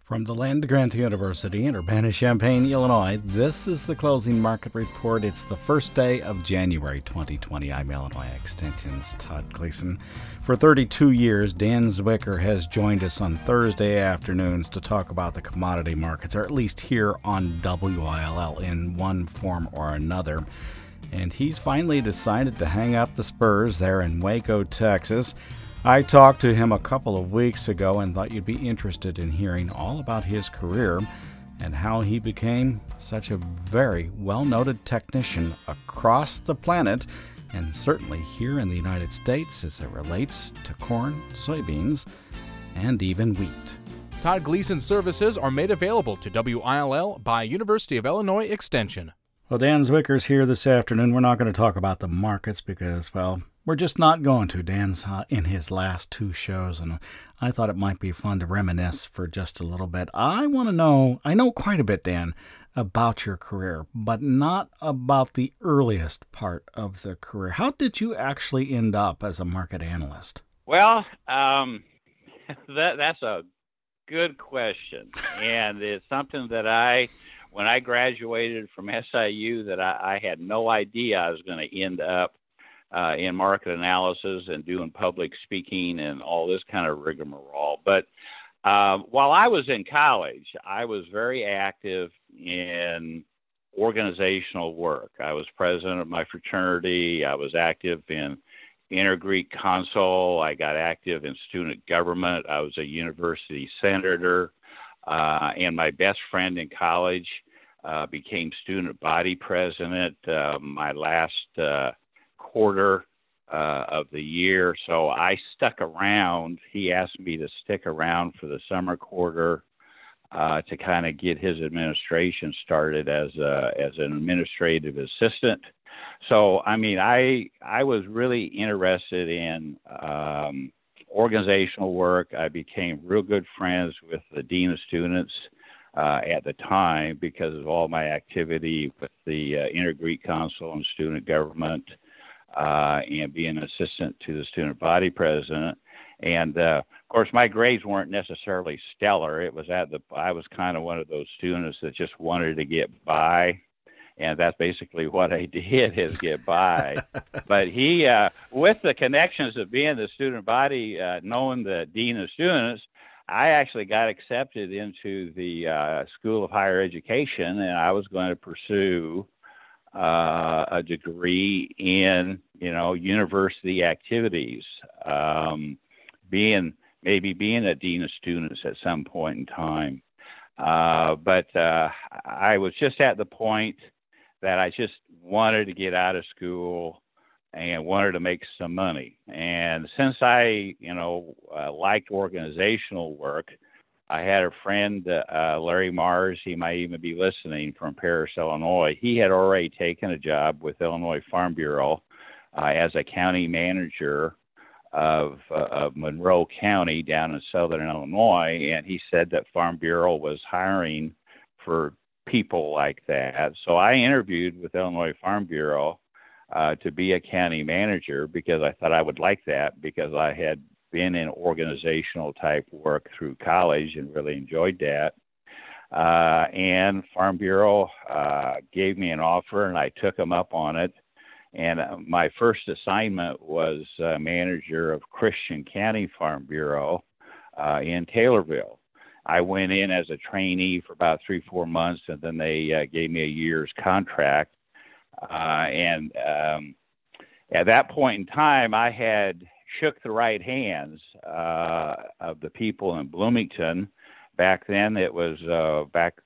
From the land grant University in Urbana-Champaign, Illinois, this is the Closing Market Report. It's the first day of January 2020. I'm Illinois Extension's Todd Gleason. For 32 years, Dan Zwicker has joined us on Thursday afternoons to talk about the commodity markets, or at least here on WILL in one form or another. And he's finally decided to hang up the spurs there in Waco, Texas. I talked to him a couple of weeks ago and thought you'd be interested in hearing all about his career and how he became such a very well-noted technician across the planet, and certainly here in the United States as it relates to corn, soybeans, and even wheat. Todd Gleason's services are made available to WILL by University of Illinois Extension. Well, Dan Zwicker's here this afternoon. We're not going to talk about the markets because, well, we're just not going to. Dan's in his last two shows, and I thought it might be fun to reminisce for just a little bit. I know quite a bit, Dan, about your career, but not about the earliest part of the career. How did you actually end up as a market analyst? Well, that's a good question, and it's something that when I graduated from SIU, that I had no idea I was going to end up in market analysis and doing public speaking and all this kind of rigmarole. But while I was in college, I was very active in organizational work. I was president of my fraternity. I was active in Inter-Greek Council. I got active in student government. I was a university senator. And my best friend in college became student body president my last quarter of the year. So I stuck around. He asked me to stick around for the summer quarter to kind of get his administration started as an administrative assistant. So, I mean, I was really interested in organizational work. I became real good friends with the dean of students at the time because of all my activity with the Inter-Greek Council and student government and being an assistant to the student body president. And, of course, my grades weren't necessarily stellar. I was kind of one of those students that just wanted to get by. And that's basically what I did, is get by. But he, with the connections of being the student body, knowing the dean of students, I actually got accepted into the School of Higher Education, and I was going to pursue a degree in, university activities, being a dean of students at some point in time. But I was just at the point that I just wanted to get out of school and wanted to make some money. And since I, liked organizational work, I had a friend, Larry Mars, he might even be listening, from Paris, Illinois. He had already taken a job with Illinois Farm Bureau as a county manager of Monroe County down in southern Illinois, and he said that Farm Bureau was hiring for people like that. So I interviewed with Illinois Farm Bureau to be a county manager because I thought I would like that, because I had been in organizational type work through college and really enjoyed that. And Farm Bureau gave me an offer, and I took them up on it. And my first assignment was manager of Christian County Farm Bureau in Taylorville. I went in as a trainee for about 3-4 months, and then they gave me a year's contract. And at that point in time, I had shook the right hands of the people in Bloomington. Back then it was like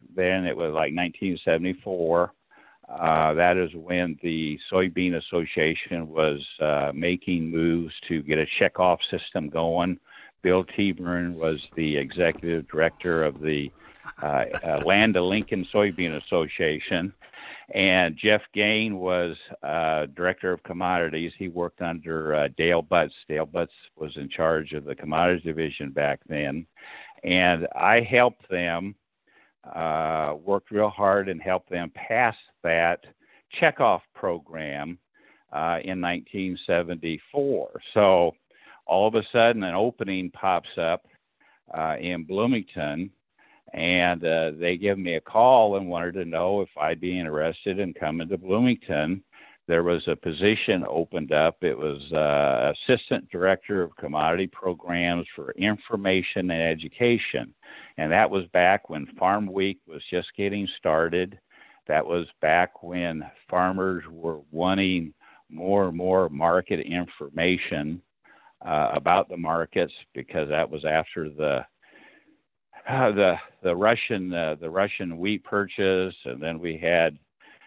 1974. That is when the Soybean Association was making moves to get a checkoff system going. Bill Teburn was the executive director of the Land of Lincoln Soybean Association, and Jeff Gain was director of commodities. He worked under Dale Butts. Dale Butts was in charge of the commodities division back then, and I helped them, worked real hard and helped them pass that checkoff program in 1974. So all of a sudden an opening pops up in Bloomington and they gave me a call and wanted to know if I'd be interested in coming to Bloomington. There was a position opened up. It was Assistant Director of Commodity Programs for Information and Education. And that was back when Farm Week was just getting started. That was back when farmers were wanting more and more market information about the markets, because that was after the Russian wheat purchase, and then we had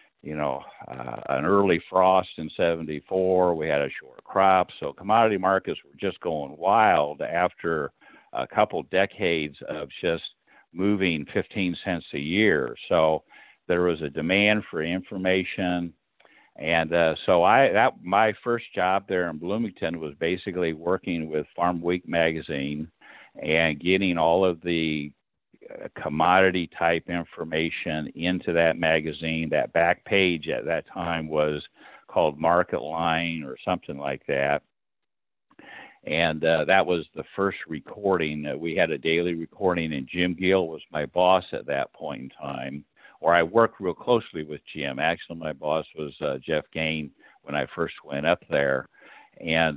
an early frost in '74. We had a short crop, so commodity markets were just going wild after a couple decades of just moving 15 cents a year. So there was a demand for information, and so my first job there in Bloomington was basically working with Farm Week magazine and getting all of the commodity type information into that magazine. That back page at that time was called Market Line or something like that. And that was the first recording. We had a daily recording, and Jim Gill was my boss at that point in time, or I worked real closely with Jim. Actually, my boss was Jeff Gain when I first went up there. And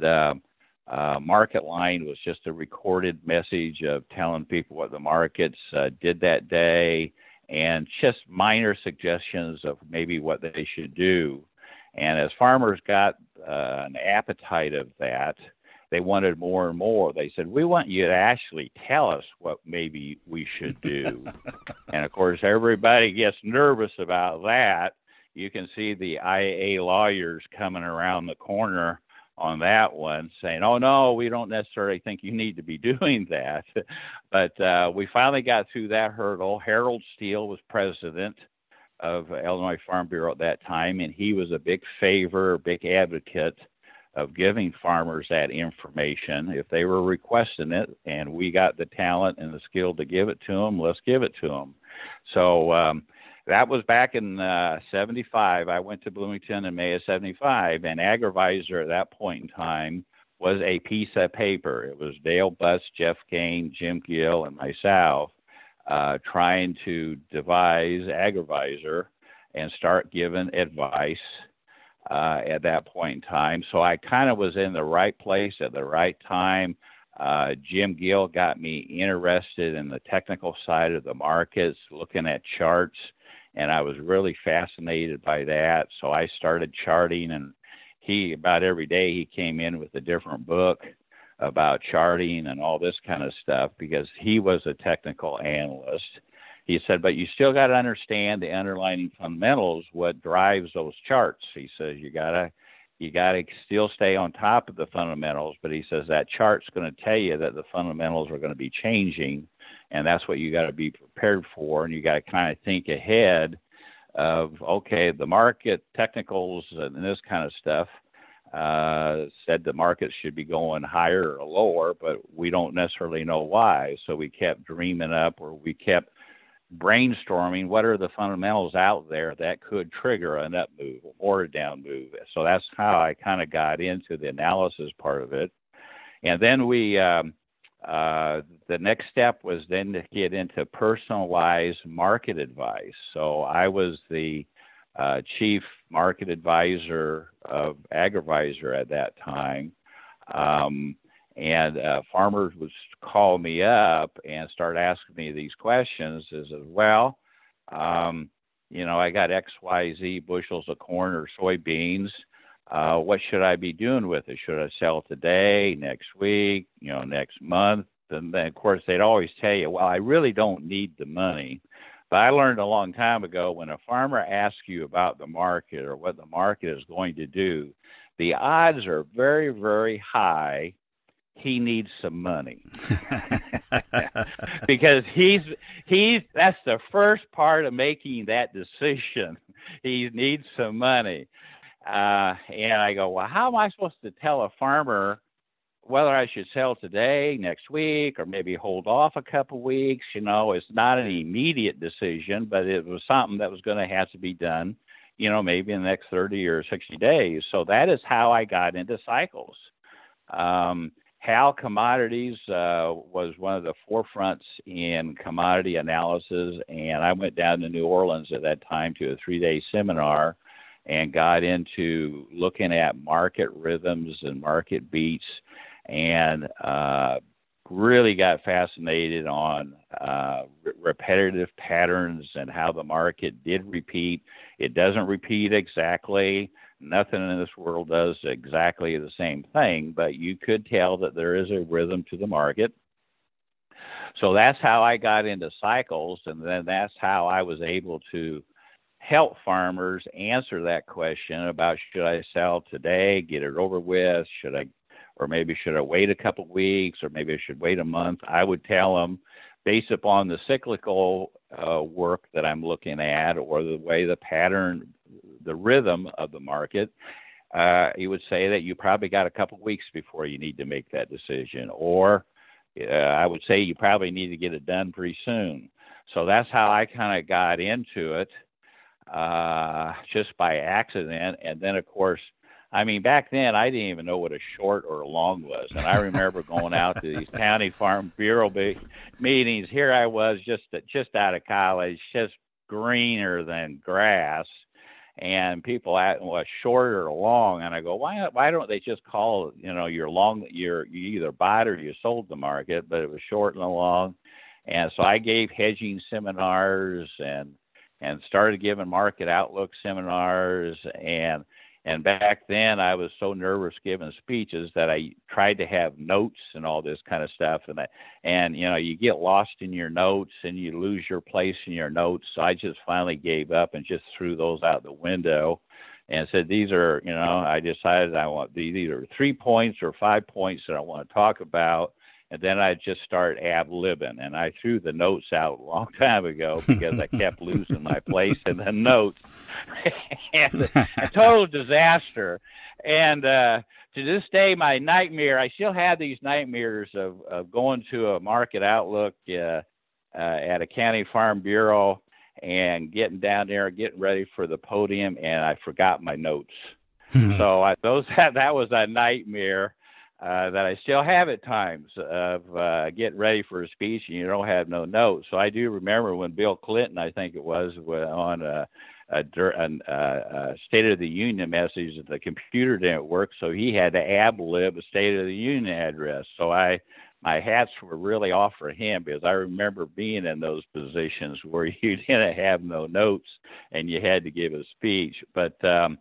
Market Line was just a recorded message of telling people what the markets did that day, and just minor suggestions of maybe what they should do. And as farmers got an appetite of that, they wanted more and more. They said, we want you to actually tell us what maybe we should do. And of course, everybody gets nervous about that. You can see the IA lawyers coming around the corner on that one saying, oh, no, we don't necessarily think you need to be doing that. But we finally got through that hurdle. Harold Steele was president of Illinois Farm Bureau at that time, and he was a big advocate of giving farmers that information. If they were requesting it and we got the talent and the skill to give it to them, let's give it to them. So that was back in 75. I went to Bloomington in May of 75, and AgriVisor at that point in time was a piece of paper. It was Dale Butts, Jeff Gain, Jim Gill, and myself trying to devise AgriVisor and start giving advice at that point in time. So I kind of was in the right place at the right time. Jim Gill got me interested in the technical side of the markets, looking at charts, and I was really fascinated by that. So I started charting, and about every day he came in with a different book about charting and all this kind of stuff, because he was a technical analyst. He said, but you still got to understand the underlying fundamentals, what drives those charts. He says you gotta still stay on top of the fundamentals, but he says that chart's going to tell you that the fundamentals are going to be changing, and that's what you got to be prepared for, and you got to kind of think ahead of, okay, the market technicals and this kind of stuff said the market should be going higher or lower, but we don't necessarily know why. So we kept dreaming up, or we kept brainstorming what are the fundamentals out there that could trigger an up move or a down move. So that's how I kind of got into the analysis part of it. And then the next step was then to get into personalized market advice. So I was the chief market advisor of AgriVisor at that time. And farmers would call me up and start asking me these questions. Is well, I got XYZ bushels of corn or soybeans. What should I be doing with it? Should I sell today, next week, next month? And then, of course, they'd always tell you, well, I really don't need the money. But I learned a long time ago, when a farmer asks you about the market or what the market is going to do, the odds are very, very high he needs some money. Because that's the first part of making that decision. He needs some money. And I go, well, how am I supposed to tell a farmer whether I should sell today, next week, or maybe hold off a couple weeks? It's not an immediate decision, but it was something that was going to have to be done, maybe in the next 30 or 60 days. So that is how I got into cycles. Hal Commodities was one of the forefronts in commodity analysis, and I went down to New Orleans at that time to a 3-day seminar and got into looking at market rhythms and market beats, and really got fascinated on repetitive patterns and how the market did repeat. It doesn't repeat exactly. Nothing in this world does exactly the same thing, but you could tell that there is a rhythm to the market. So that's how I got into cycles, and then that's how I was able to help farmers answer that question about, should I sell today, get it over with, should I wait a couple of weeks, or maybe I should wait a month. I would tell them, based upon the cyclical work that I'm looking at, or the way the pattern, the rhythm of the market, he would say that you probably got a couple of weeks before you need to make that decision, or I would say you probably need to get it done pretty soon. So that's how I kind of got into it, just by accident. And then, of course, I mean, back then I didn't even know what a short or a long was. And I remember going out to these county farm bureau meetings. Here I was, just out of college, just greener than grass. And people ask, well, short or long? And I go, why don't they just call, you're long, you either bought or you sold the market, but it was short and long. And so I gave hedging seminars and started giving market outlook seminars. And back then I was so nervous giving speeches that I tried to have notes and all this kind of stuff. And you get lost in your notes and you lose your place in your notes. So I just finally gave up and just threw those out the window and said, these are, I decided I want these either 3 points or 5 points that I want to talk about. And then I just start ad-libbing, and I threw the notes out a long time ago because I kept losing my place in the notes. And a total disaster. And to this day, my nightmare, I still have these nightmares of going to a market outlook at a county farm bureau and getting down there, getting ready for the podium, and I forgot my notes. So that was a nightmare. That I still have at times of getting ready for a speech and you don't have no notes. So I do remember when Bill Clinton, I think it was on a State of the Union message, that the computer didn't work, so he had to ad-lib a State of the Union address. So my hats were really off for him, because I remember being in those positions where you didn't have no notes and you had to give a speech. But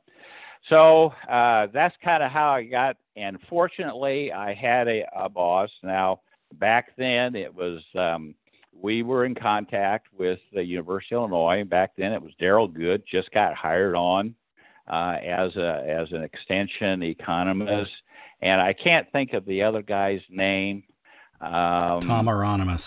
so that's kind of how I got. And fortunately, I had a boss. Now, back then, it was we were in contact with the University of Illinois. Back then, it was Darrell Good, just got hired on as an extension economist. And I can't think of the other guy's name. Tom Hieronymus.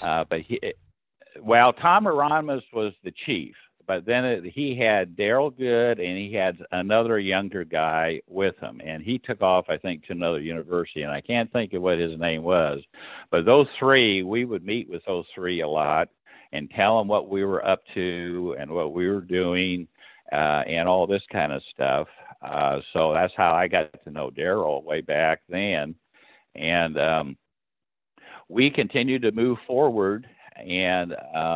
But Tom Hieronymus was the chief. But then he had Darrell Good, and he had another younger guy with him. And he took off, I think, to another university. And I can't think of what his name was. But those three, we would meet with those three a lot and tell them what we were up to and what we were doing and all this kind of stuff. So that's how I got to know Darrell way back then. And we continued to move forward. And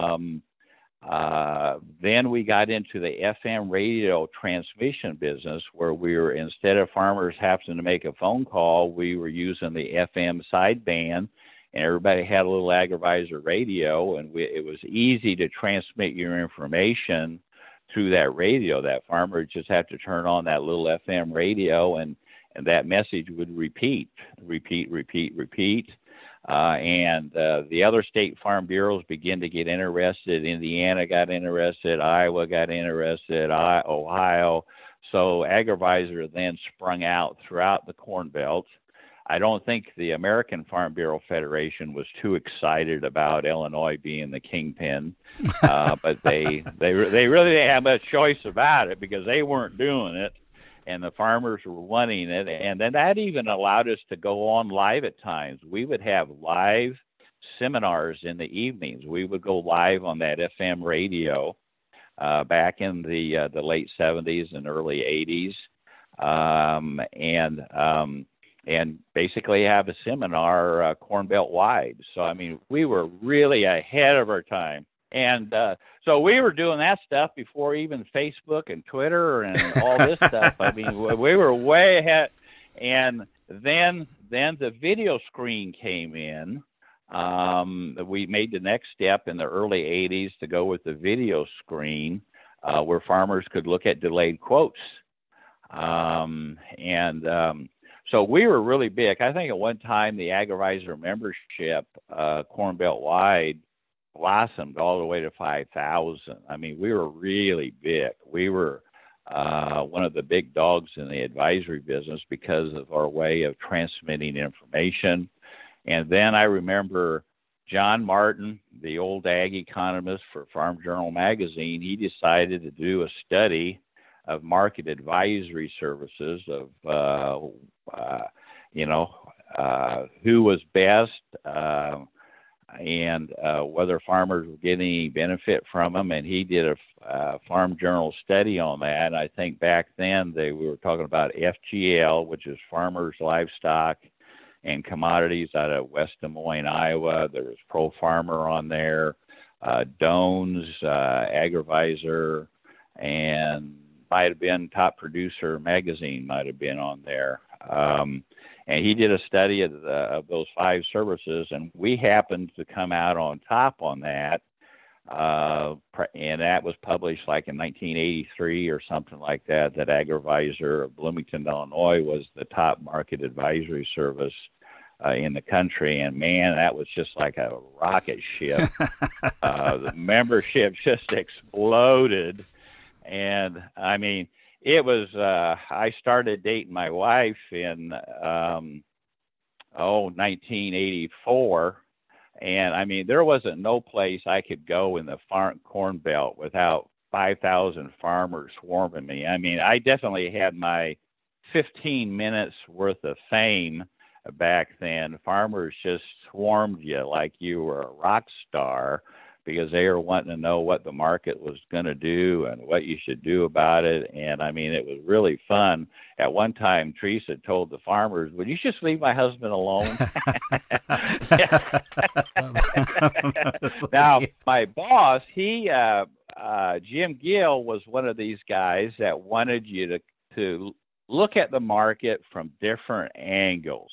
then we got into the FM radio transmission business, where we were, instead of farmers having to make a phone call, we were using the FM sideband, and everybody had a little agrivisor radio, and it was easy to transmit your information through that radio. That farmer would just have to turn on that little FM radio, and that message would repeat. And the other state farm bureaus began to get interested. Indiana got interested. Iowa got interested. Ohio. So agrivisor then sprung out throughout the Corn Belt. I don't think the American Farm Bureau Federation was too excited about Illinois being the kingpin, but they really didn't have much choice about it, because they weren't doing it, and the farmers were wanting it. And then that even allowed us to go on live at times. We would have live seminars in the evenings. We would go live on that FM radio back in the late 70s and early 80s. and basically have a seminar Corn Belt wide. So, I mean, we were really ahead of our time. And so we were doing that stuff before even Facebook and Twitter and all this stuff. I mean, we were way ahead. And then the video screen came in. We made the next step in the early 80s to go with the video screen where farmers could look at delayed quotes. So we were really big. I think at one time the AgriVisor membership, Corn Belt wide, blossomed all the way to 5,000. I mean, we were really big. We were one of the big dogs in the advisory business because of our way of transmitting information. And then I remember John Martin, the old ag economist for Farm Journal magazine, he decided to do a study of market advisory services of, who was best and whether farmers were getting any benefit from them. And he did a Farm Journal study on that. And I think back then we were talking about FGL, which is Farmers, Livestock, and Commodities out of West Des Moines, Iowa. There was Pro Farmer on there, Doan's, AgriVisor, and might have been Top Producer magazine might have been on there. And he did a study of those 5 services, and we happened to come out on top on that. And that was published like in 1983 or something like that, that AgriVisor of Bloomington, Illinois was the top market advisory service in the country. And man, that was just like a rocket ship. The membership just exploded. And I mean, it was, I started dating my wife in, 1984. And I mean, there wasn't no place I could go in the Corn Belt without 5,000 farmers swarming me. I mean, I definitely had my 15 minutes worth of fame back then. Farmers just swarmed you like you were a rock star because they were wanting to know what the market was going to do and what you should do about it. And I mean, it was really fun. At one time, Teresa told the farmers, "Would you just leave my husband alone?" Now, my boss, Jim Gill, was one of these guys that wanted you to look at the market from different angles.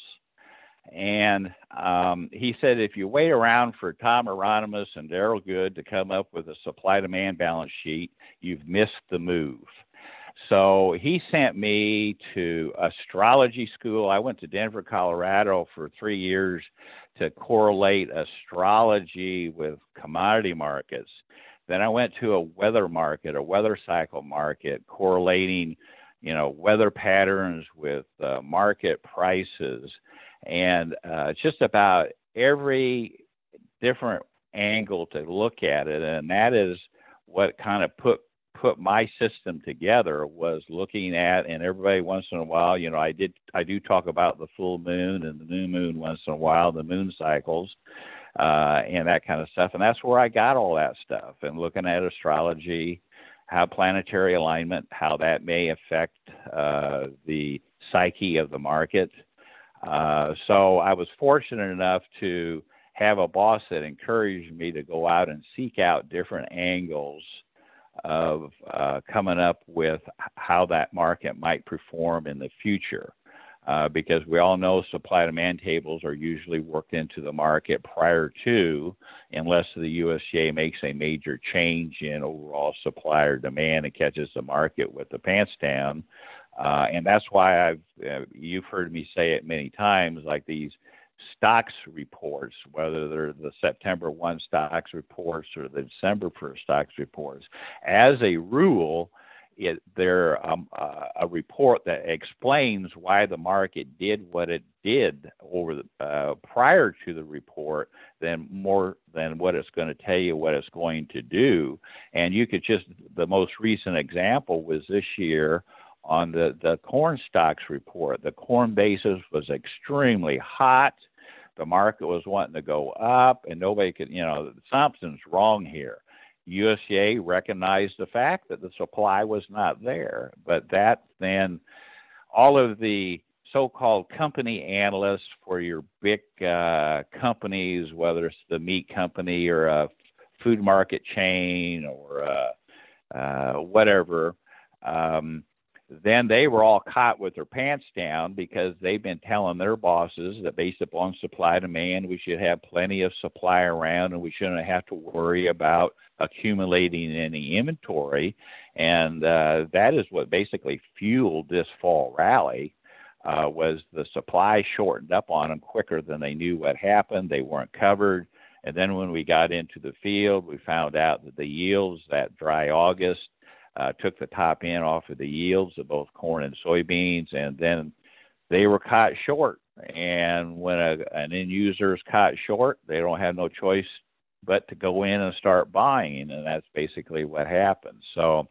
And he said, if you wait around for Tom Hieronymus and Daryl Good to come up with a supply-demand balance sheet, you've missed the move. So he sent me to astrology school. I went to Denver, Colorado for 3 years to correlate astrology with commodity markets. Then I went to a weather market, a weather cycle market, correlating, weather patterns with market prices. And just about every different angle to look at it. And that is what kind of put my system together, was looking at, and everybody once in a while, I do talk about the full moon and the new moon once in a while, the moon cycles, and that kind of stuff. And that's where I got all that stuff, and looking at astrology, how planetary alignment, how that may affect the psyche of the market. So I was fortunate enough to have a boss that encouraged me to go out and seek out different angles of coming up with how that market might perform in the future. Because we all know supply-demand tables are usually worked into the market prior to, unless the USDA makes a major change in overall supply or demand and catches the market with the pants down. And that's why you've heard me say it many times, like these stocks reports, whether they're the September 1 stocks reports or the December 1st stocks reports. As a rule, they're a report that explains why the market did what it did over prior to the report, more than what it's going to tell you what it's going to do. And you could the most recent example was this year on the corn stocks report. The corn basis was extremely hot. The market was wanting to go up, and nobody could, something's wrong here. USDA recognized the fact that the supply was not there, but that then all of the so-called company analysts for your big companies, whether it's the meat company or a food market chain or whatever. Then they were all caught with their pants down because they've been telling their bosses that based upon supply demand, we should have plenty of supply around and we shouldn't have to worry about accumulating any inventory. And that is what basically fueled this fall rally. Was the supply shortened up on them quicker than they knew what happened. They weren't covered. And then when we got into the field, we found out that the yields that dry August took the top end off of the yields of both corn and soybeans, and then they were caught short. And when an end user is caught short, they don't have no choice but to go in and start buying, and that's basically what happened. So,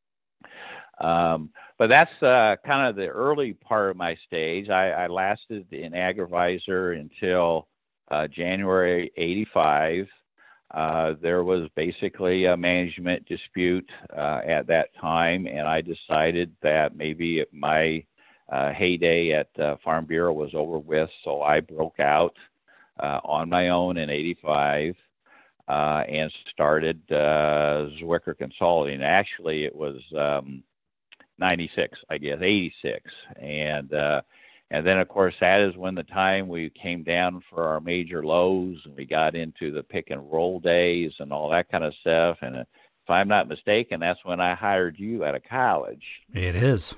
but that's kind of the early part of my stage. I lasted in AgriVisor until January '85. There was basically a management dispute at that time, and I decided that maybe my heyday at Farm Bureau was over with, so I broke out on my own in '85 and started Zwicker Consulting. Actually, it was 96, I guess, 86. And then, of course, that is when the time we came down for our major lows and we got into the pick and roll days and all that kind of stuff. And if I'm not mistaken, that's when I hired you out of college. It is.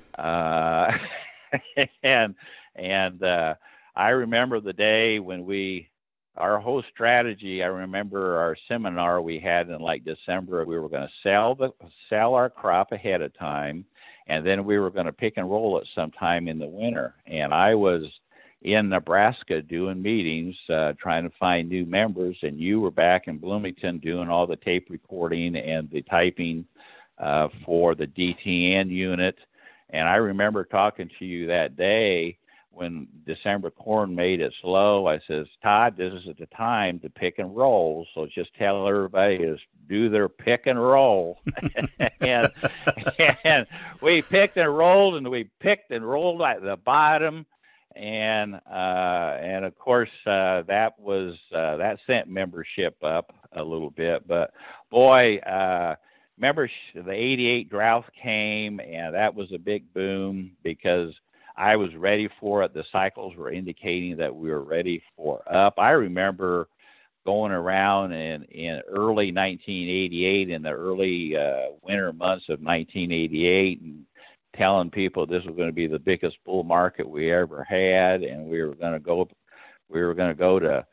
And I remember the day when our whole strategy, I remember our seminar we had in like December, we were going to sell our crop ahead of time. And then we were going to pick and roll it sometime in the winter. And I was in Nebraska doing meetings, trying to find new members. And you were back in Bloomington doing all the tape recording and the typing for the DTN unit. And I remember talking to you that day when December corn made its low. I says, Todd, this is the time to pick and roll. So just tell everybody to do their pick and roll. and we picked and rolled, and we picked and rolled at the bottom. And of course, that sent membership up a little bit. But boy, remember the '88 drought came, and that was a big boom because I was ready for it. The cycles were indicating that we were ready for up. I remember going around in early 1988, in the early winter months of 1988, and telling people this was going to be the biggest bull market we ever had, and we were going to go to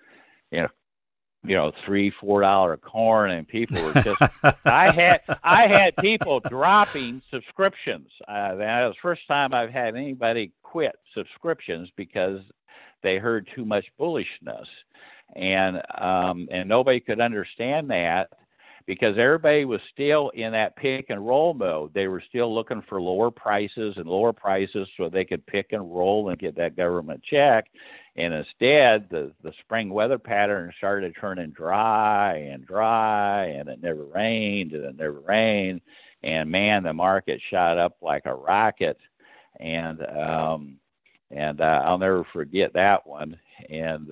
$3-4 corn, and people were just I had people dropping subscriptions. That was the first time I've had anybody quit subscriptions because they heard too much bullishness, and nobody could understand that because everybody was still in that pick and roll mode. They were still looking for lower prices so they could pick and roll and get that government check. And instead, the spring weather pattern started turning dry, and it never rained, and man, the market shot up like a rocket, and I'll never forget that one. And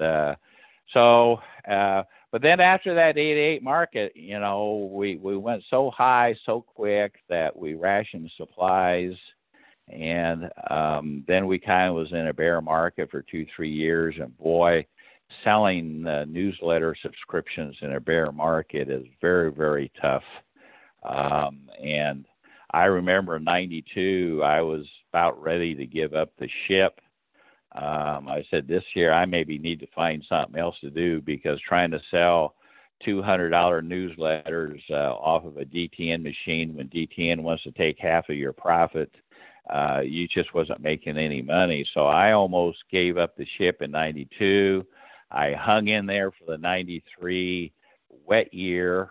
but then after that '88 market, we went so high so quick that we rationed supplies. And then we kind of was in a bear market for 2-3 years. And boy, selling newsletter subscriptions in a bear market is very, very tough. And I remember in '92, I was about ready to give up the ship. I said, this year I maybe need to find something else to do because trying to sell $200 newsletters off of a DTN machine when DTN wants to take half of your profit, you just wasn't making any money. So I almost gave up the ship in '92. I hung in there for the '93 wet year,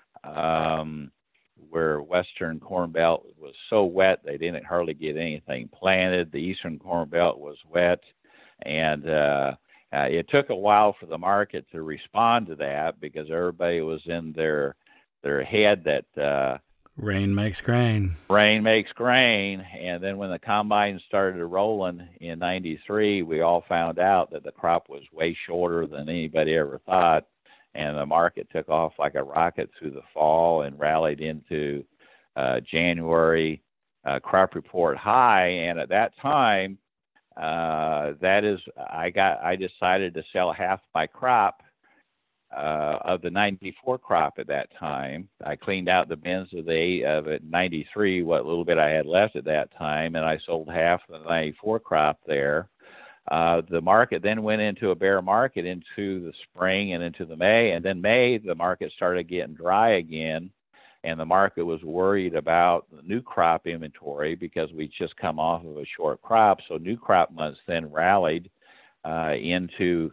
where Western Corn Belt was so wet they didn't hardly get anything planted. The Eastern Corn Belt was wet, and it took a while for the market to respond to that because everybody was in their head that Rain makes grain. Rain makes grain. And then when the combine started rolling in 93, we all found out that the crop was way shorter than anybody ever thought. And the market took off like a rocket through the fall and rallied into January crop report high. And at that time, I decided to sell half my crop of the 94 crop at that time. I cleaned out the bins of the 93, what little bit I had left at that time, and I sold half of the 94 crop there. The market then went into a bear market into the spring and into the May, and then May the market started getting dry again, and the market was worried about the new crop inventory because we'd just come off of a short crop. So new crop months then rallied into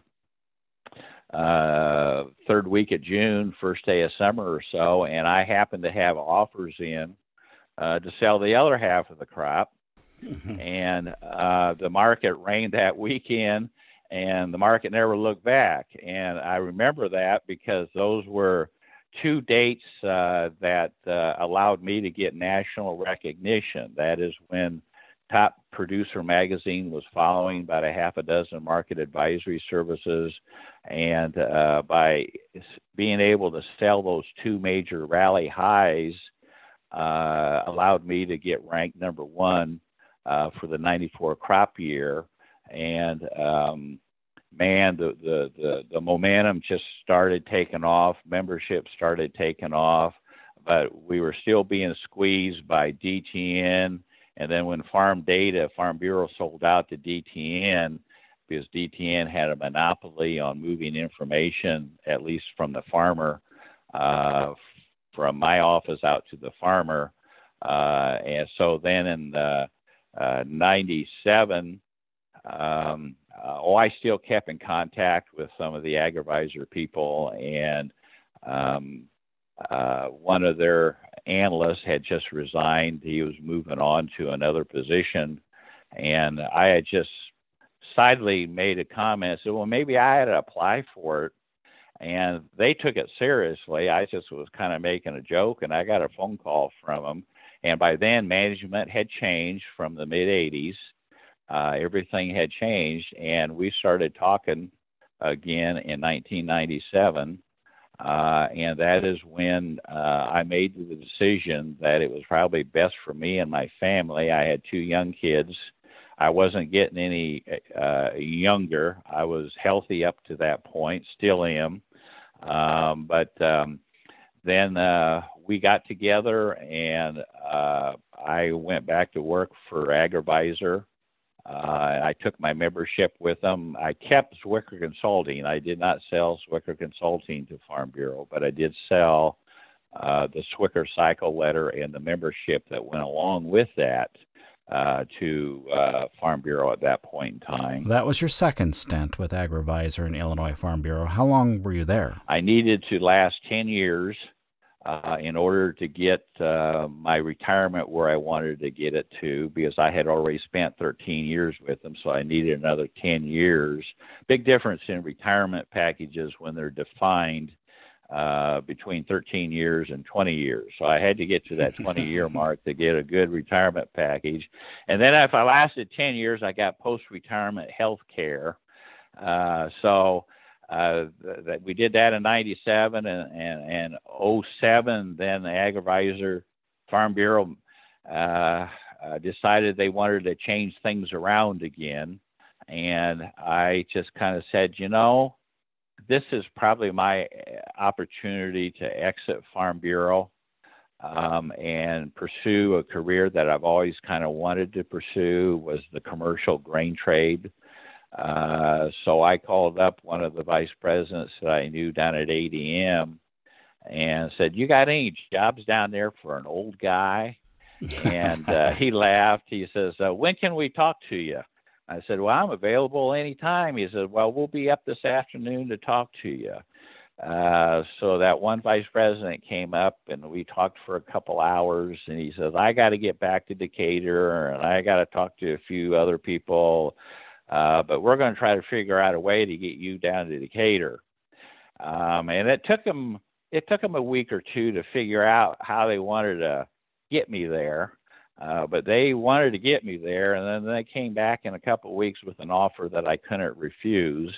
third week of June, first day of summer or so, and I happened to have offers in to sell the other half of the crop. And the market rained that weekend, and the market never looked back. And I remember that because those were two dates that allowed me to get national recognition. That is when Top Producer Magazine was following about a half a dozen market advisory services, and by being able to sell those two major rally highs allowed me to get ranked number one for the 94 crop year. And man, the momentum just started taking off. Membership started taking off, but we were still being squeezed by DTN. And then when Farm Bureau sold out to DTN, because DTN had a monopoly on moving information, at least from the farmer, from my office out to the farmer. And so then in 97, I still kept in contact with some of the AgriVisor people, and one of their analysts had just resigned. He was moving on to another position, and I had just sidely made a comment, said, well, maybe I had to apply for it. And they took it seriously. I just was kind of making a joke, and I got a phone call from them. And by then, management had changed from the mid-'80s. Everything had changed, and we started talking again in 1997. And that is when I made the decision that it was probably best for me and my family. I had two young kids. I wasn't getting any younger. I was healthy up to that point, still am. But then we got together, and I went back to work for AgriVisor. I took my membership with them. I kept Zwicker Consulting. I did not sell Zwicker Consulting to Farm Bureau, but I did sell the Zwicker Cycle Letter and the membership that went along with that to Farm Bureau at that point in time. That was your second stint with AgriVisor and Illinois Farm Bureau. How long were you there? I needed to last 10 years in order to get my retirement where I wanted to get it to, because I had already spent 13 years with them, so I needed another 10 years. Big difference in retirement packages when they're defined between 13 years and 20 years. So I had to get to that 20-year mark to get a good retirement package. And then if I lasted 10 years, I got post-retirement health care. That we did that in 97 and 07. Then the AgriVisor Farm Bureau decided they wanted to change things around again. And I just kind of said, this is probably my opportunity to exit Farm Bureau and pursue a career that I've always kind of wanted to pursue, was the commercial grain trade. So I called up one of the vice presidents that I knew down at ADM and said, you got any jobs down there for an old guy? And he laughed. He says, when can we talk to you? I said, well, I'm available anytime. He said, well, we'll be up this afternoon to talk to you. So that one vice president came up, and we talked for a couple hours, and he says, I got to get back to Decatur, and I got to talk to a few other people. But we're going to try to figure out a way to get you down to Decatur. And it took them a week or two to figure out how they wanted to get me there. But they wanted to get me there, and then they came back in a couple of weeks with an offer that I couldn't refuse.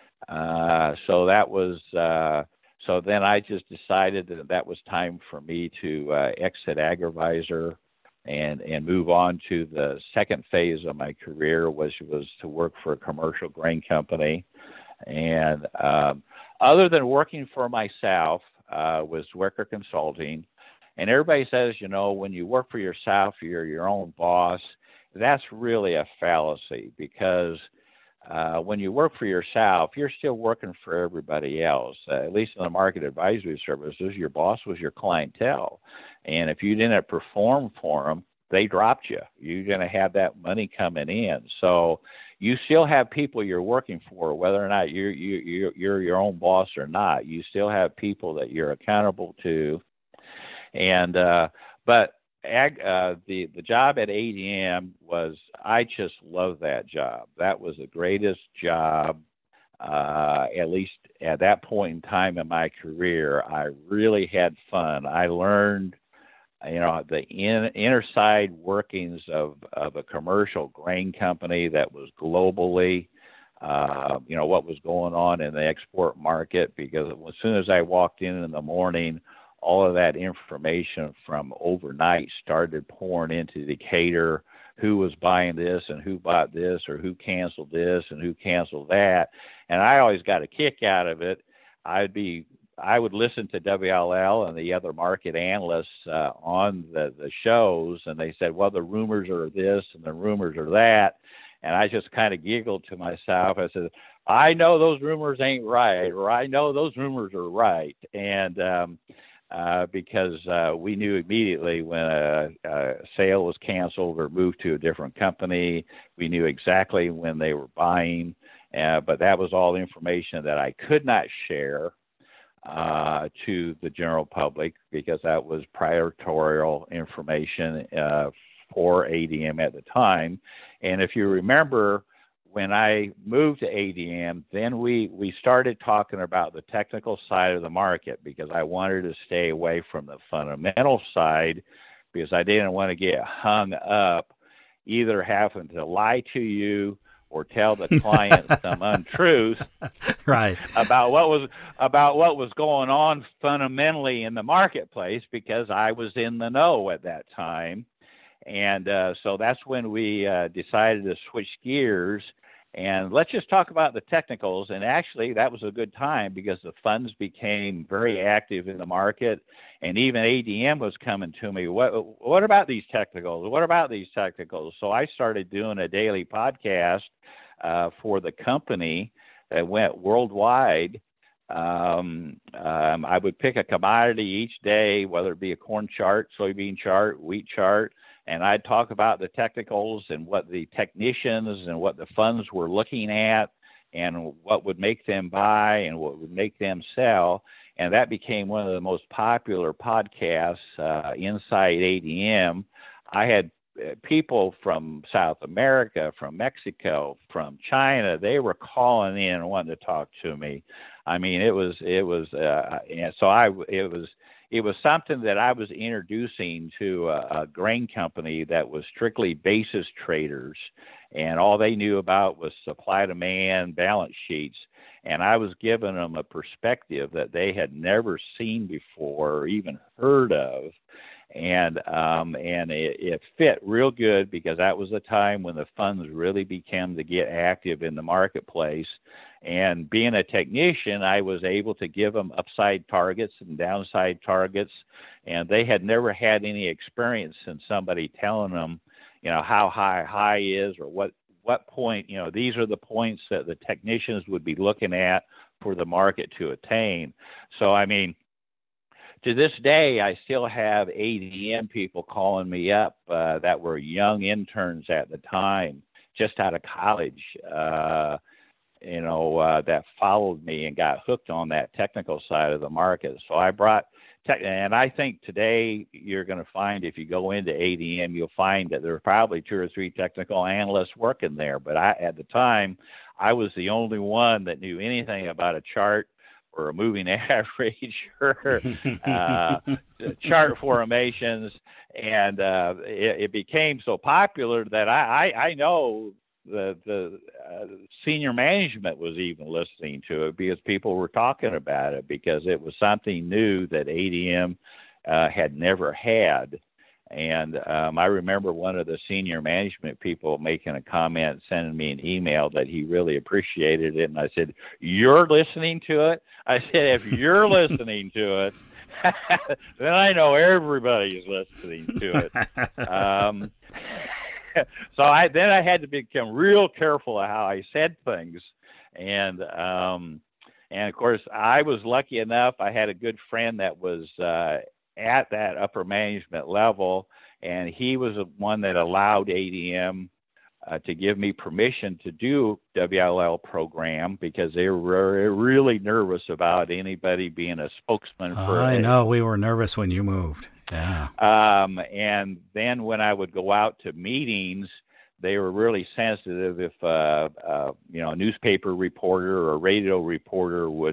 So that was so then I just decided that that was time for me to exit Agrivisor and move on to the second phase of my career, which was to work for a commercial grain company. And other than working for myself, was Zwicker Consulting. And everybody says, you know, when you work for yourself, you're your own boss. That's really a fallacy, because when you work for yourself, you're still working for everybody else. At least in the market advisory services, your boss was your clientele. And if you didn't perform for them, they dropped you. You're going to have that money coming in. So you still have people you're working for, whether or not you're your own boss or not. You still have people that you're accountable to. And but the job at ADM was, I just loved that job. That was the greatest job, at least at that point in time in my career. I really had fun. I learned, you know, the inner side workings of a commercial grain company that was globally, you know, what was going on in the export market, because as soon as I walked in the morning, all of that information from overnight started pouring into Decatur, who was buying this and who bought this, or who canceled this and who canceled that. And I always got a kick out of it. I would listen to WLL and the other market analysts on the shows, and they said, well, the rumors are this and the rumors are that. And I just kind of giggled to myself. I said, I know those rumors ain't right, or I know those rumors are right. And because we knew immediately when a sale was canceled or moved to a different company. We knew exactly when they were buying, but that was all information that I could not share to the general public, because that was proprietary information for ADM at the time. And if you remember, when I moved to ADM, then we started talking about the technical side of the market, because I wanted to stay away from the fundamental side, because I didn't want to get hung up either having to lie to you or tell the client some untruth right, about what was going on fundamentally in the marketplace, because I was in the know at that time. And so that's when we decided to switch gears. And let's just talk about the technicals. And actually, that was a good time, because the funds became very active in the market. And even ADM was coming to me, what about these technicals? What about these technicals? So I started doing a daily podcast for the company that went worldwide. I would pick a commodity each day, whether it be a corn chart, soybean chart, wheat chart, and I'd talk about the technicals and what the technicians and what the funds were looking at and what would make them buy and what would make them sell. And that became one of the most popular podcasts inside ADM. I had people from South America, from Mexico, from China. They were calling in and wanting to talk to me. I mean, it was something that I was introducing to a grain company that was strictly basis traders, and all they knew about was supply demand balance sheets. And I was giving them a perspective that they had never seen before or even heard of. And it fit real good, because that was the time when the funds really began to get active in the marketplace. And being a technician, I was able to give them upside targets and downside targets, and they had never had any experience in somebody telling them, you know, how high is, or what point, you know, these are the points that the technicians would be looking at for the market to attain. So, I mean, to this day, I still have ADM people calling me up that were young interns at the time, just out of college, that followed me and got hooked on that technical side of the market. So I brought and I think today you're going to find, if you go into ADM, you'll find that there are probably 2 or 3 technical analysts working there. But at the time, I was the only one that knew anything about a chart or a moving average or chart formations. and it became so popular that I know the senior management was even listening to it because people were talking about it because it was something new that ADM had never had. And I remember one of the senior management people making a comment, sending me an email that he really appreciated it. And I said, "You're listening to it?" I said, "If you're listening to it, then I know everybody's listening to it." So I had to become real careful of how I said things. And of course, I was lucky enough. I had a good friend that was at that upper management level, and he was the one that allowed ADM to give me permission to do WLL program because they were really nervous about anybody being a spokesman for I know, we were nervous when you moved. Yeah. And then when I would go out to meetings, they were really sensitive if a newspaper reporter or a radio reporter would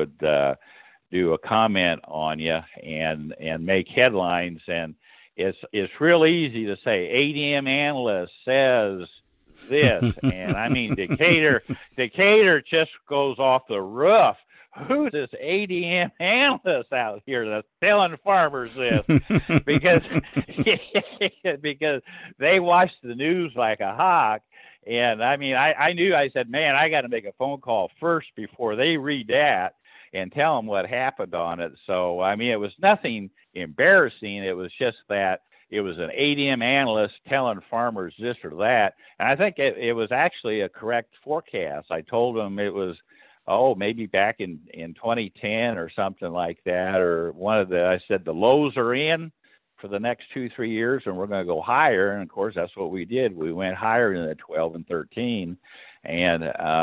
do a comment on you and make headlines. And it's real easy to say ADM analyst says this, and I mean Decatur just goes off the roof. Who's this ADM analyst out here that's telling farmers this? because because they watch the news like a hawk. And I mean, I knew, I said, man, I got to make a phone call first before they read that and tell them what happened on it. So, I mean, it was nothing embarrassing. It was just that it was an ADM analyst telling farmers this or that. And I think it was actually a correct forecast. I told them it was, maybe back in 2010 or something like that, or I said the lows are in for the next 2-3 years and we're going to go higher. And of course, that's what we did. We went higher in the 12 and 13. And,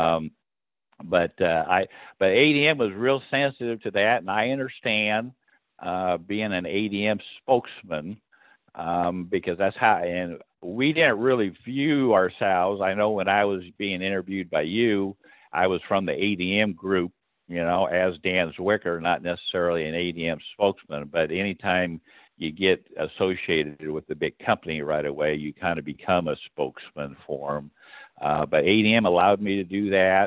but ADM was real sensitive to that. And I understand, being an ADM spokesman, because that's how, and we didn't really view ourselves. I know when I was being interviewed by you, I was from the ADM group, as Dan Zwicker, not necessarily an ADM spokesman, but anytime you get associated with the big company right away, you kind of become a spokesman for them. But ADM allowed me to do that.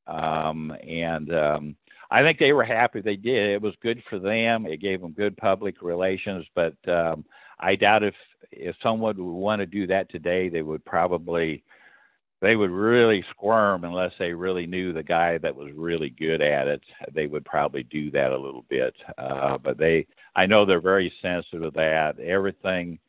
I think they were happy they did. It was good for them. It gave them good public relations, but I doubt if someone would want to do that today, they would really squirm unless they really knew the guy that was really good at it. They would probably do that a little bit. But I know they're very sensitive to that. Everything,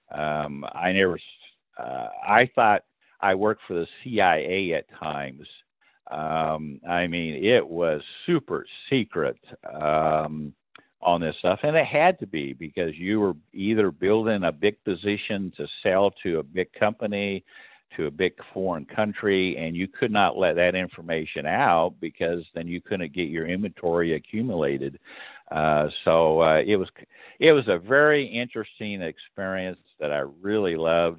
I thought I worked for the CIA at times. I mean, it was super secret on this stuff, and it had to be because you were either building a big position to sell to a big company, to a big foreign country, and you could not let that information out because then you couldn't get your inventory accumulated. So it was a very interesting experience that I really loved.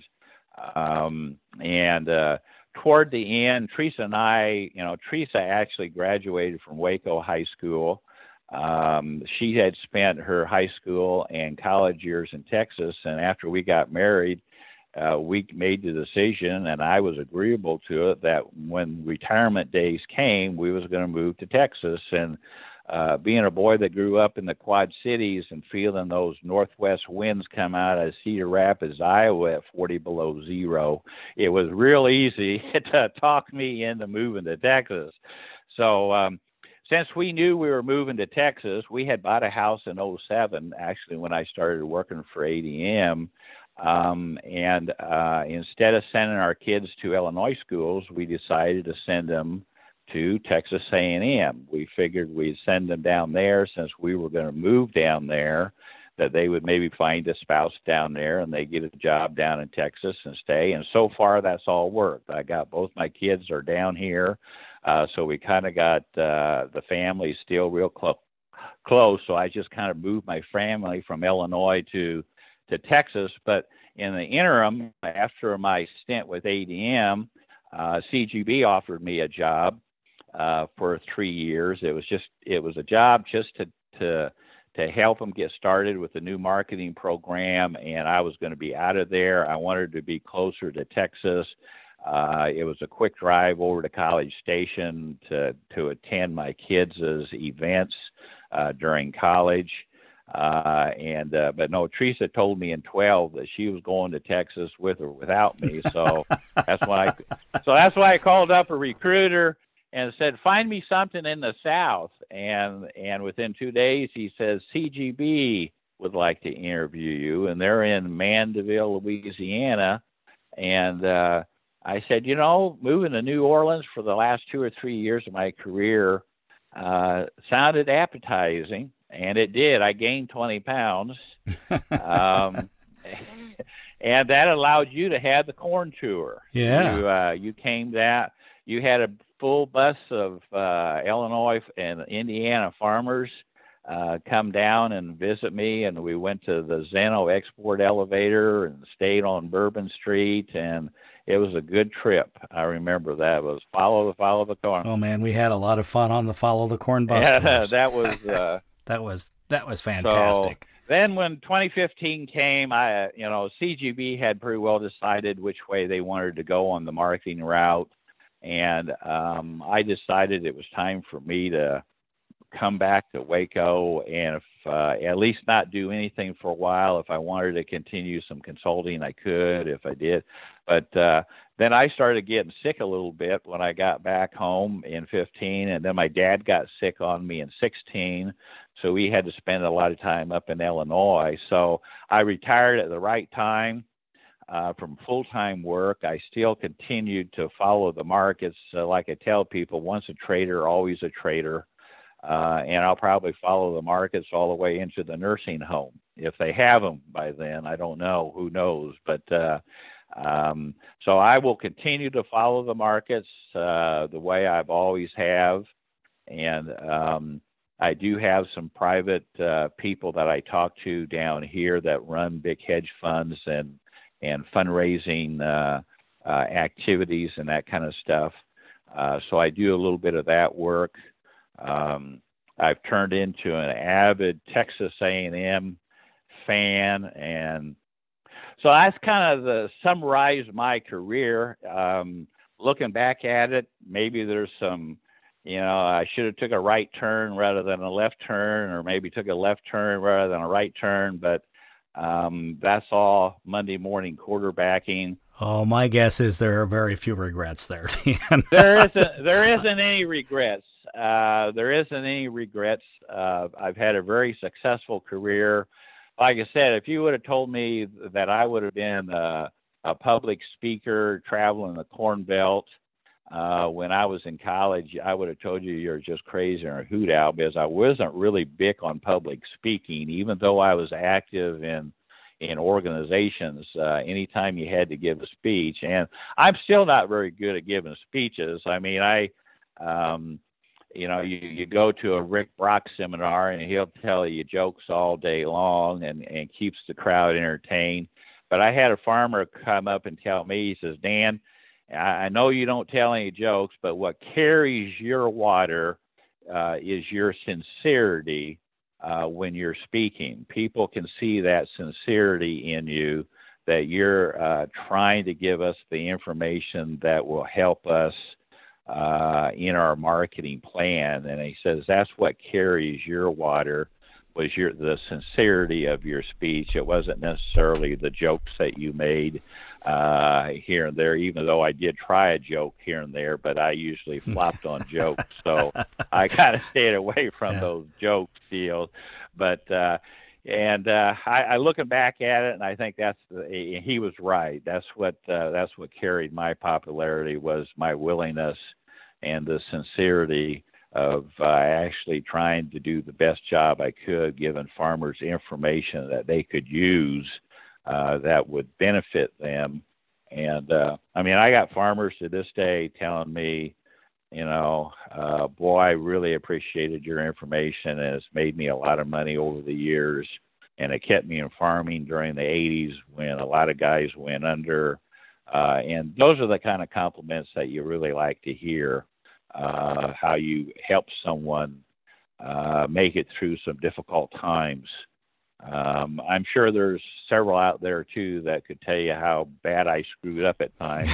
Toward the end, Teresa and I, Teresa actually graduated from Waco High School. She had spent her high school and college years in Texas, and after we got married, we made the decision, and I was agreeable to it, that when retirement days came, we was going to move to Texas. And being a boy that grew up in the Quad Cities and feeling those northwest winds come out of Cedar Rapids, Iowa at 40 below zero, it was real easy to talk me into moving to Texas. So since we knew we were moving to Texas, we had bought a house in 2007, actually, when I started working for ADM. Instead of sending our kids to Illinois schools, we decided to send them to Texas A&M. We figured we'd send them down there since we were going to move down there, that they would maybe find a spouse down there and they get a job down in Texas and stay. And so far, that's all worked. I got both my kids are down here. So we kind of got the family still real close. So I just kind of moved my family from Illinois to Texas. But in the interim, after my stint with ADM, CGB offered me a job for 3 years. It was a job just to to help them get started with the new marketing program, and I was going to be out of there. I wanted to be closer to Texas. It was a quick drive over to College Station to attend my kids' events during college. But no, Teresa told me in 12 that she was going to Texas with or without me. So that's why I called up a recruiter and said, find me something in the South. And within 2 days, he says, CGB would like to interview you. And they're in Mandeville, Louisiana. And I said, moving to New Orleans for the last 2 or 3 years of my career sounded appetizing. And it did. I gained 20 pounds. And that allowed you to have the corn tour. Yeah. You came that. You had a full bus of Illinois and Indiana farmers come down and visit me, and we went to the Zeno Export Elevator and stayed on Bourbon Street, and it was a good trip. I remember that. It was follow the corn. Oh man, we had a lot of fun on the Follow the Corn bus tours. That was that was fantastic. So then when 2015 came, CGB had pretty well decided which way they wanted to go on the marketing route. And I decided it was time for me to come back to Waco and at least not do anything for a while. If I wanted to continue some consulting, I could if I did. But then I started getting sick a little bit when I got back home in 15, and then my dad got sick on me in 16. So we had to spend a lot of time up in Illinois. So I retired at the right time. From full-time work. I still continued to follow the markets. Like I tell people, once a trader, always a trader. And I'll probably follow the markets all the way into the nursing home. If they have them by then, I don't know. Who knows? But so I will continue to follow the markets the way I've always have. And I do have some private people that I talk to down here that run big hedge funds and fundraising activities and that kind of stuff. So I do a little bit of that work. I've turned into an avid Texas A&M fan, and so that's kind of the summarize my career. Looking back at it, maybe there's some, I should have took a right turn rather than a left turn, or maybe took a left turn rather than a right turn, but that's all Monday morning quarterbacking. Oh, my guess is there are very few regrets there, Dan. There isn't any regrets. There isn't any regrets. I've had a very successful career. Like I said, if you would have told me that I would have been a public speaker traveling the Corn Belt when I was in college, I would have told you you're just crazy or a hoot owl, because I wasn't really big on public speaking, even though I was active in organizations. Anytime you had to give a speech, and I'm still not very good at giving speeches. I mean, you go to a Rick Brock seminar and he'll tell you jokes all day long and keeps the crowd entertained. But I had a farmer come up and tell me, he says, Dan, I know you don't tell any jokes, but what carries your water is your sincerity when you're speaking. People can see that sincerity in you, that you're trying to give us the information that will help us in our marketing plan. And he says that's what carries your water, was the sincerity of your speech. It wasn't necessarily the jokes that you made here and there, even though I did try a joke here and there, but I usually flopped on jokes. So I kind of stayed away from those joke deals. But I looking back at it, and I think he was right. That's what carried my popularity, was my willingness and the sincerity of actually trying to do the best job I could, giving farmers information that they could use that would benefit them. And I got farmers to this day telling me, boy, I really appreciated your information, and it's made me a lot of money over the years. And it kept me in farming during the 80s when a lot of guys went under. And those are the kind of compliments that you really like to hear, how you help someone make it through some difficult times. I'm sure there's several out there too that could tell you how bad I screwed up at times.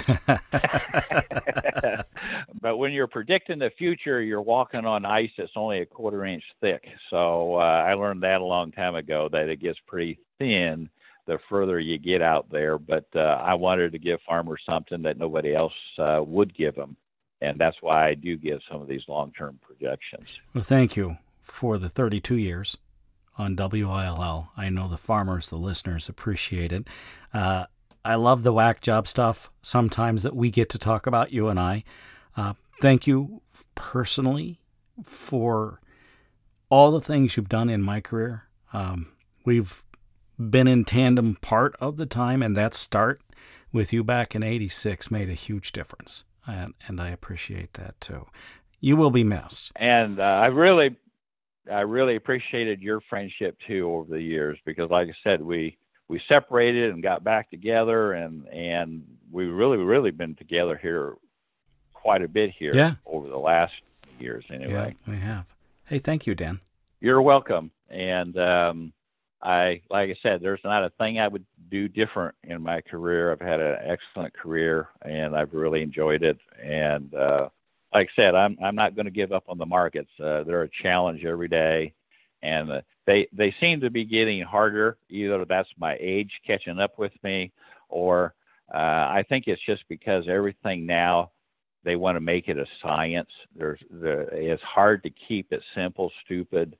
But when you're predicting the future, you're walking on ice that's only a quarter inch thick. So I learned that a long time ago, that it gets pretty thin the further you get out there. But I wanted to give farmers something that nobody else would give them. And that's why I do give some of these long-term projections. Well, thank you for the 32 years on WILL. I know the farmers, the listeners appreciate it. I love the whack job stuff sometimes that we get to talk about, you and I. Thank you personally for all the things you've done in my career. We've been in tandem part of the time, and that start with you back in '86 made a huge difference. And I appreciate that too. You will be missed. And I really appreciated your friendship too over the years, because like I said, we separated and got back together, and we really been together here quite a bit here over the last years anyway. Yeah, we have. Hey, thank you, Dan. You're welcome. And like I said, there's not a thing I would do different in my career. I've had an excellent career, and I've really enjoyed it. And like I said, I'm not going to give up on the markets. They're a challenge every day, and they seem to be getting harder. Either that's my age catching up with me, or I think it's just because everything now, they want to make it a science. It's hard to keep it simple, stupid,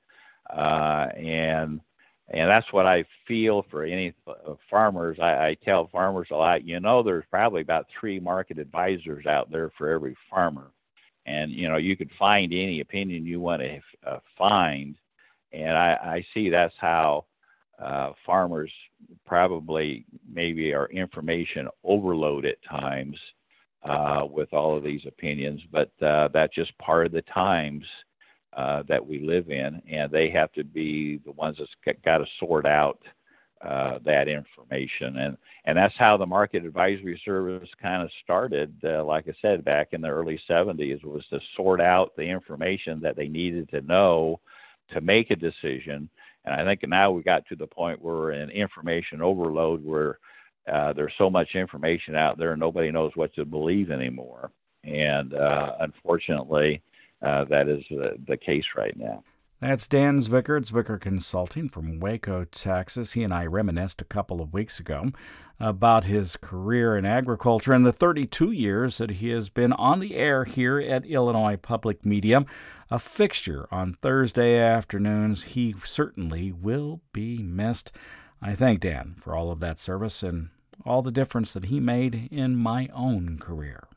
and that's what I feel for any farmers. I tell farmers a lot, there's probably about 3 market advisors out there for every farmer. And, you could find any opinion you want to find. And I see that's how farmers probably maybe are information overload at times with all of these opinions. But that's just part of the times that we live in, and they have to be the ones that's got to sort out that information. And that's how the Market Advisory Service kind of started, like I said, back in the early 70s, was to sort out the information that they needed to know to make a decision. And I think now we got to the point where we're in information overload, where there's so much information out there, nobody knows what to believe anymore. And unfortunately, that is the case right now. That's Dan Zwicker, Zwicker Consulting from Waco, Texas. He and I reminisced a couple of weeks ago about his career in agriculture and the 32 years that he has been on the air here at Illinois Public Media, a fixture on Thursday afternoons. He certainly will be missed. I thank Dan for all of that service and all the difference that he made in my own career.